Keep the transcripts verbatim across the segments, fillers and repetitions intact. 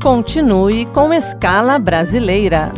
Continue com Escala Brasileira.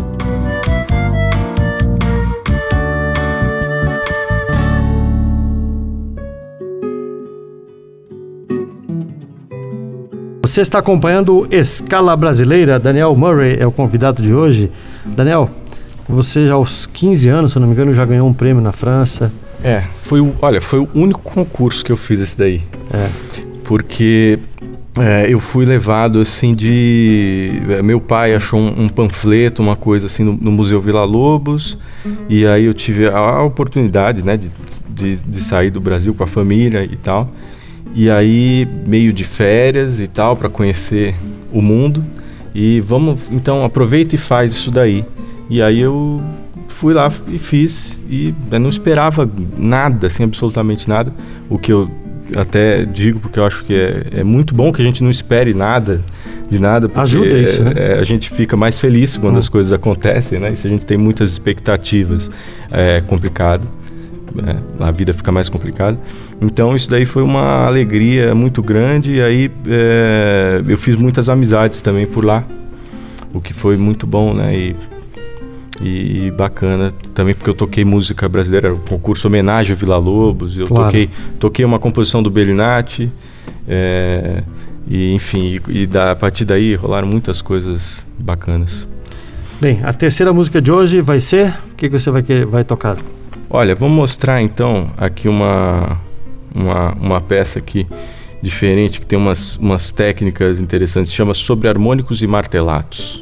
Você está acompanhando Escala Brasileira. Daniel Murray é o convidado de hoje. Daniel, você já aos quinze anos, se eu não me engano, já ganhou um prêmio na França. É, foi o, olha, foi o único concurso que eu fiz esse daí. É. Porque é, eu fui levado assim de... Meu pai achou um, um panfleto, uma coisa assim no, no Museu Villa-Lobos. E aí eu tive a, a oportunidade, né, de, de, de sair do Brasil com a família e tal. E aí, meio de férias e tal, para conhecer o mundo. E vamos, então, aproveita e faz isso daí. E aí eu fui lá e fiz. E eu não esperava nada, assim, absolutamente nada. O que eu até digo, porque eu acho que é, é muito bom que a gente não espere nada de nada. Porque ajuda isso, é, né? É, a gente fica mais feliz quando hum. as coisas acontecem, né? E se a gente tem muitas expectativas, é complicado. É, a vida fica mais complicada. Então isso daí foi uma alegria muito grande. E aí é, eu fiz muitas amizades também por lá, o que foi muito bom, né? E, e bacana também, porque eu toquei música brasileira, o concurso homenagem ao Villa-Lobos. Eu claro. toquei, toquei uma composição do Bellinati, é, e enfim, e, e da, a partir daí rolaram muitas coisas bacanas. Bem, a terceira música de hoje vai ser... O que, que você vai, vai tocar? Olha, vamos mostrar então aqui uma, uma, uma peça aqui diferente, que tem umas, umas técnicas interessantes, chama Sobre Harmônicos e Martelatos.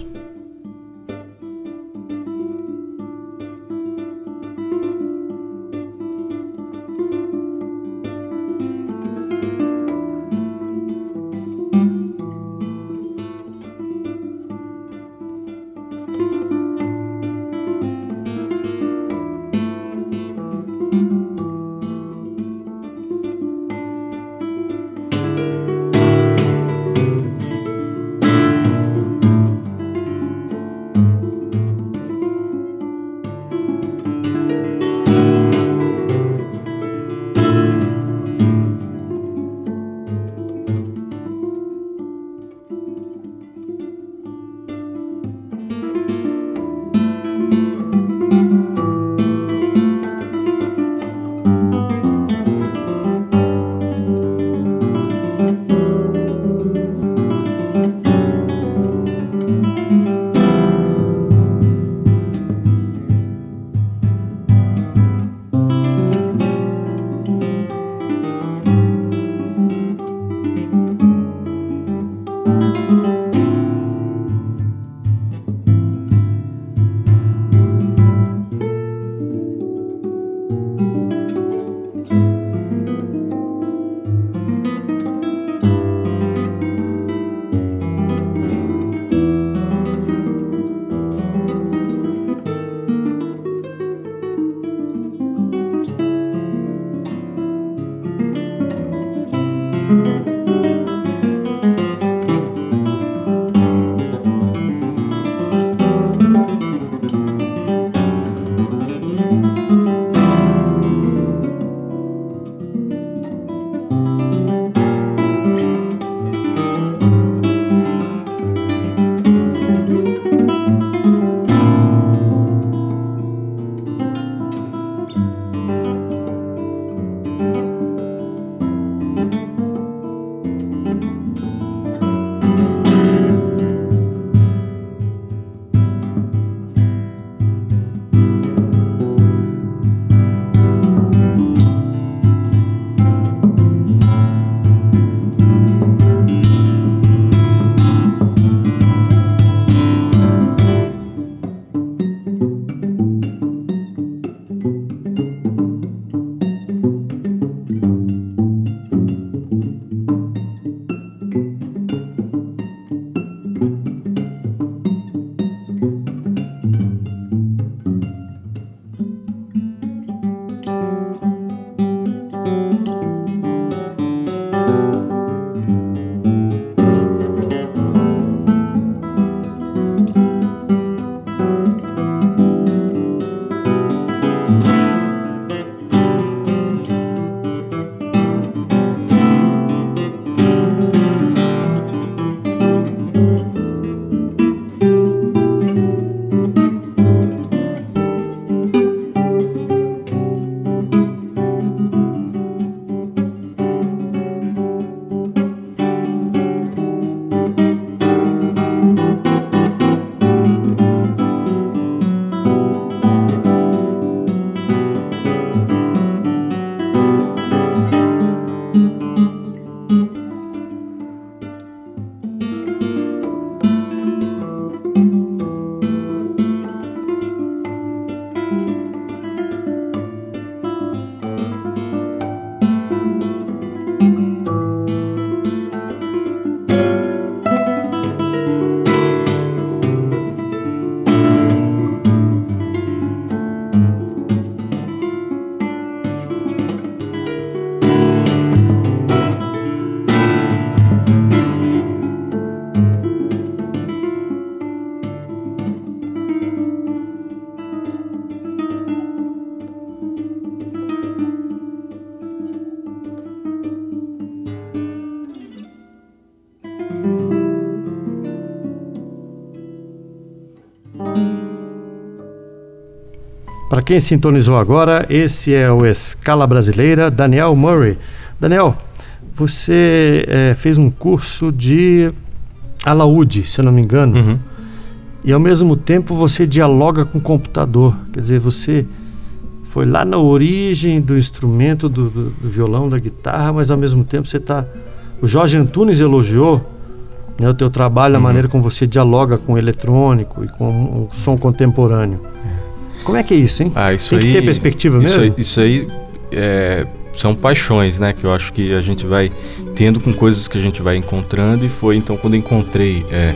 Para quem sintonizou agora, esse é o Escala Brasileira, Daniel Murray. Daniel, você é, fez um curso de alaúde, se eu não me engano, Uhum. e ao mesmo tempo você dialoga com o computador. Quer dizer, você foi lá na origem do instrumento, do, do, do violão, da guitarra, mas ao mesmo tempo você está... O Jorge Antunes elogiou, né, o teu trabalho, a Uhum. maneira como você dialoga com o eletrônico e com o som contemporâneo. Como é que é isso, hein? Ah, isso Tem que aí, ter perspectiva isso mesmo? Aí, isso aí é, são paixões, né? Que eu acho que a gente vai tendo com coisas que a gente vai encontrando. E foi então quando eu encontrei é,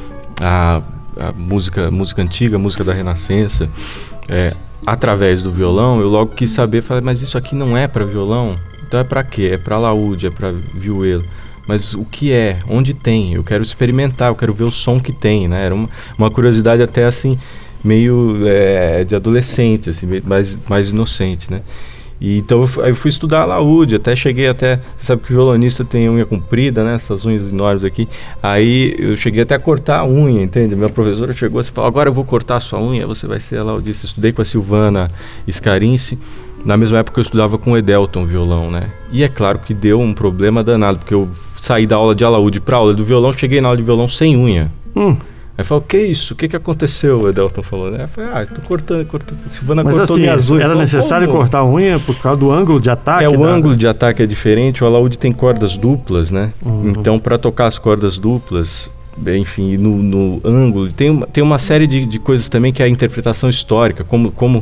a, a música, música antiga, a música da Renascença, é, através do violão, eu logo quis saber, falei, mas isso aqui não é para violão? Então é para quê? É para alaúde, é para vihuela. Mas o que é? Onde tem? Eu quero experimentar, eu quero ver o som que tem, né? Era uma, uma curiosidade até assim, meio é, de adolescente, assim, mais, mais inocente, né? E, então eu, eu fui estudar alaúde, até cheguei até... Você sabe que o violonista tem unha comprida, né? Essas unhas enormes aqui. Aí eu cheguei até a cortar a unha, entende? Minha professora chegou e falou, agora eu vou cortar a sua unha, você vai ser alaudista. Estudei com a Silvana Scarinci. Na mesma época eu estudava com o Edelton violão, né? E é claro que deu um problema danado, porque eu saí da aula de alaúde para aula do violão, cheguei na aula de violão sem unha. Hum. Aí falou, o que é isso? O que, que aconteceu? O Edelton falou, né? Eu falei, ah, tô cortando, cortando. Silvana Mas cortou assim, minhas unhas. era Falou, necessário como? cortar a unha por causa do ângulo de ataque? É, o da... ângulo de ataque é diferente, o alaúde tem cordas duplas, né? Uhum. Então, para tocar as cordas duplas, enfim, no, no ângulo, tem, uma- tem uma série de, de coisas também que é a interpretação histórica, como... como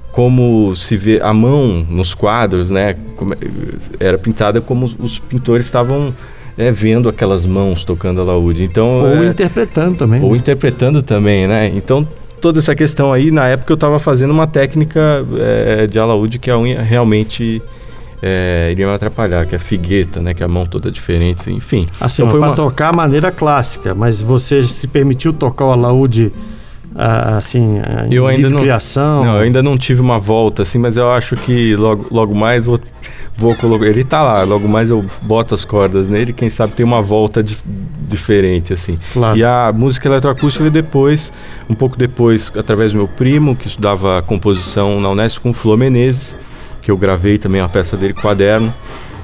como se vê a mão nos quadros, né? Como, era pintada como os, os pintores estavam é, vendo aquelas mãos tocando alaúde. Então, Ou é, interpretando também. ou né? interpretando também, né? Então, toda essa questão aí, na época eu estava fazendo uma técnica é, de alaúde que a unha realmente é, iria me atrapalhar, que é a figueta, né? Que é a mão toda diferente, enfim. Assim, Então, foi foi para uma... tocar a maneira clássica, mas você se permitiu tocar o alaúde, ah, assim, ah, em Eu ainda livre não, criação? não, eu ainda não tive uma volta assim, mas eu acho que logo, logo mais vou, vou colocar. Ele tá lá, logo mais eu boto as cordas nele, quem sabe tem uma volta dif- diferente assim. Claro. E a música eletroacústica veio depois, um pouco depois, através do meu primo que estudava composição na Unesp com o Flô Menezes, que eu gravei também uma peça dele, Quaderno,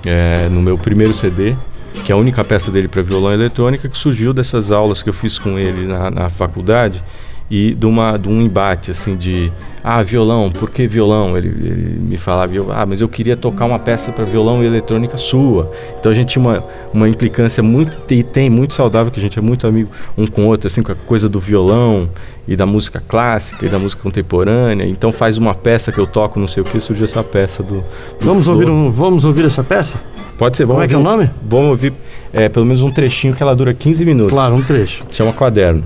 é, no meu primeiro C D. Que é a única peça dele para violão e eletrônica, que surgiu dessas aulas que eu fiz com ele na, na faculdade e de, uma, de um embate assim de ah, violão, por que violão? Ele, ele me falava, eu, ah, mas eu queria tocar uma peça para violão e eletrônica sua. Então a gente tinha uma, uma implicância muito, e tem muito saudável, que a gente é muito amigo um com o outro, assim, com a coisa do violão e da música clássica e da música contemporânea. Então faz uma peça que eu toco, não sei o que, surgiu essa peça do, do Vamos Flô. ouvir, um, vamos ouvir essa peça? Pode ser, Como vamos é que é o ouvir- nome? Vamos ouvir é, pelo menos um trechinho que ela dura quinze minutos. Claro, um trecho. Se chama Quaderno.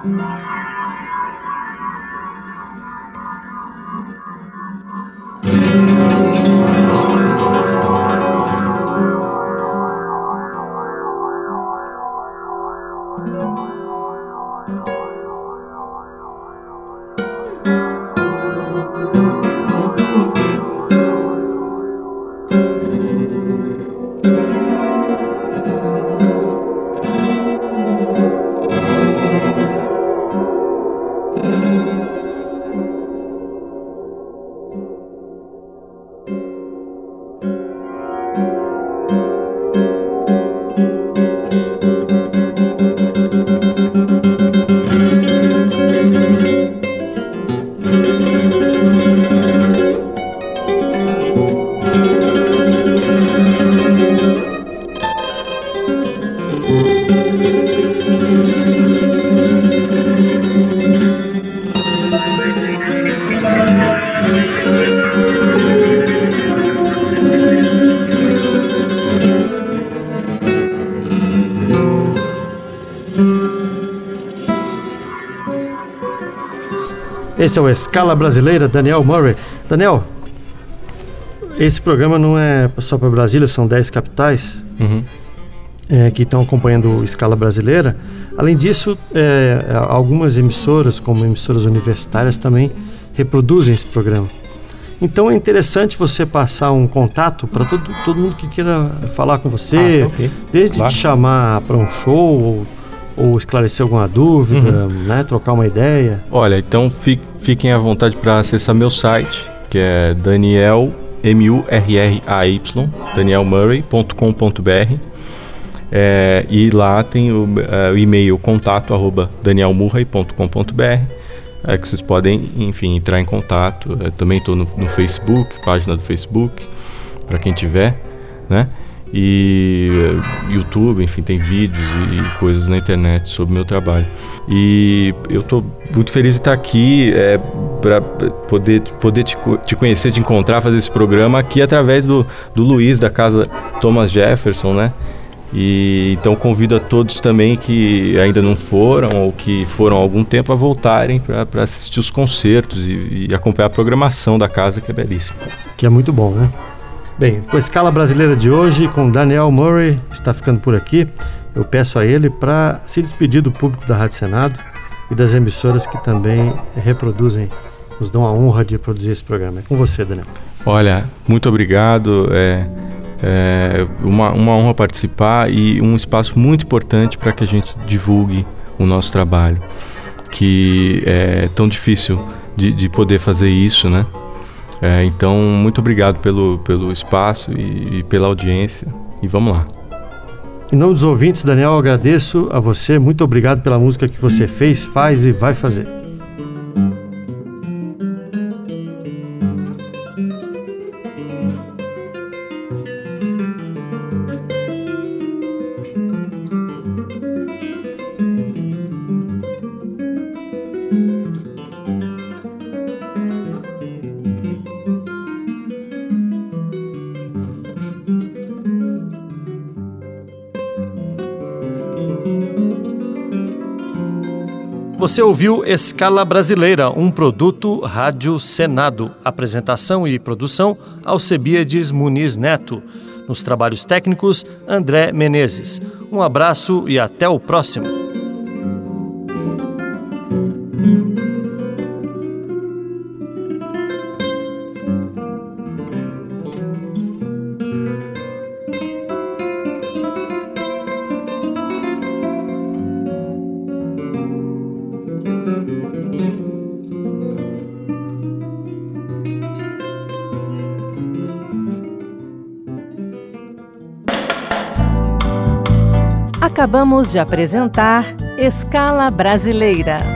Esse é o Escala Brasileira, Daniel Murray. Daniel, esse programa não é só para Brasília, são dez capitais Uhum. é, que estão acompanhando o Escala Brasileira. Além disso, é, algumas emissoras, como emissoras universitárias, também reproduzem esse programa. Então é interessante você passar um contato para todo, todo mundo que queira falar com você, Ah, tá, okay. desde Claro. te chamar para um show ou, ou esclarecer alguma dúvida, Uhum. né, trocar uma ideia. Olha, então fi- fiquem à vontade para acessar meu site, que é Daniel, M U R R A Y, daniel murray ponto com ponto b r. É, e lá tem o, é, o e-mail contato arroba daniel murray ponto com ponto b r, é, que vocês podem, enfim, entrar em contato. Eu também estou no, no Facebook, página do Facebook, para quem tiver, né? E uh, YouTube, enfim, tem vídeos e, e coisas na internet sobre o meu trabalho. E eu estou muito feliz de estar aqui é, para poder, poder te, te conhecer, te encontrar, fazer esse programa aqui através do, do Luiz, da casa Thomas Jefferson, né? E então convido a todos também que ainda não foram ou que foram há algum tempo a voltarem para assistir os concertos e, e acompanhar a programação da casa, que é belíssima. Que é muito bom, né? Bem, com a Escala Brasileira de hoje, com Daniel Murray, está ficando por aqui. Eu peço a ele para se despedir do público da Rádio Senado e das emissoras que também reproduzem, nos dão a honra de produzir esse programa. É com você, Daniel. Olha, muito obrigado. É, é uma, uma honra participar e um espaço muito importante para que a gente divulgue o nosso trabalho, que é tão difícil de, de poder fazer isso, né? É, então, muito obrigado pelo, pelo espaço e, e pela audiência. E vamos lá. Em nome dos ouvintes, Daniel, eu agradeço a você. Muito obrigado pela música que você fez, faz e vai fazer. Você ouviu Escala Brasileira, um produto Rádio Senado. Apresentação e produção, Alcebiades Muniz Neto. Nos trabalhos técnicos, André Menezes. Um abraço e até o próximo. Acabamos de apresentar Escala Brasileira.